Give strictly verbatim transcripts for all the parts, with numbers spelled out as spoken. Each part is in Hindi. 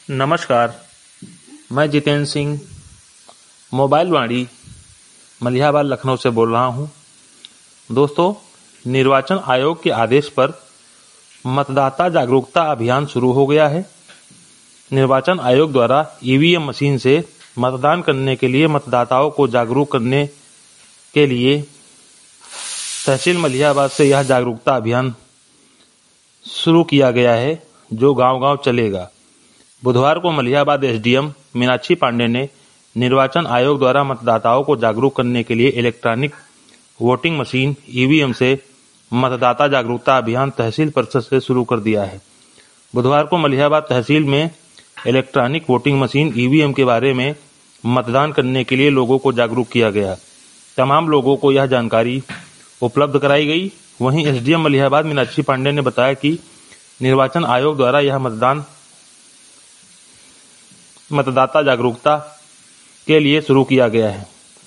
नमस्कार, मैं जितेंद्र सिंह मोबाइल वाणी मलिहाबाद लखनऊ से बोल रहा हूं। दोस्तों, निर्वाचन आयोग के आदेश पर मतदाता जागरूकता अभियान शुरू हो गया है। निर्वाचन आयोग द्वारा ईवीएम मशीन से मतदान करने के लिए मतदाताओं को जागरूक करने के लिए तहसील मलिहाबाद से यह जागरूकता अभियान शुरू किया गया है, जो गांव-गांव चलेगा। बुधवार को मलिहाबाद एसडीएम मीनाक्षी पांडे ने निर्वाचन आयोग द्वारा मतदाताओं को जागरूक करने के लिए इलेक्ट्रॉनिक वोटिंग मशीन ईवीएम से मतदाता जागरूकता अभियान तहसील परिषद से शुरू कर दिया है। बुधवार को मलिहाबाद तहसील में इलेक्ट्रॉनिक वोटिंग मशीन ईवीएम के बारे में मतदान करने के लिए लोगों को जागरूक किया गया। तमाम लोगों को यह जानकारी उपलब्ध कराई गई। वहीं एसडीएम मलिहाबाद मीनाक्षी पांडे ने बताया कि निर्वाचन आयोग द्वारा यह मतदान मतदाता जागरूकता के लिए शुरू किया गया है।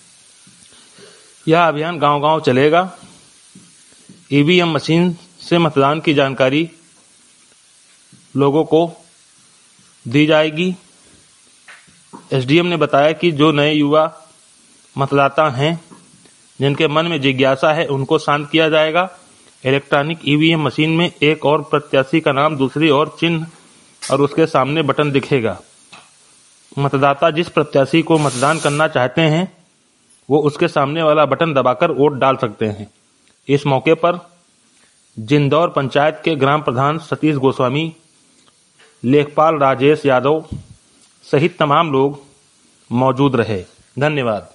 यह अभियान गांव-गांव चलेगा। ईवीएम मशीन से मतदान की जानकारी लोगों को दी जाएगी। एसडीएम ने बताया कि जो नए युवा मतदाता हैं, जिनके मन में जिज्ञासा है, उनको शांत किया जाएगा। इलेक्ट्रॉनिक ईवीएम मशीन में एक और प्रत्याशी का नाम, दूसरी ओर चिन्ह और उसके सामने बटन दिखेगा। मतदाता जिस प्रत्याशी को मतदान करना चाहते हैं, वो उसके सामने वाला बटन दबाकर वोट डाल सकते हैं। इस मौके पर जिंदौर पंचायत के ग्राम प्रधान सतीश गोस्वामी, लेखपाल राजेश यादव सहित तमाम लोग मौजूद रहे। धन्यवाद।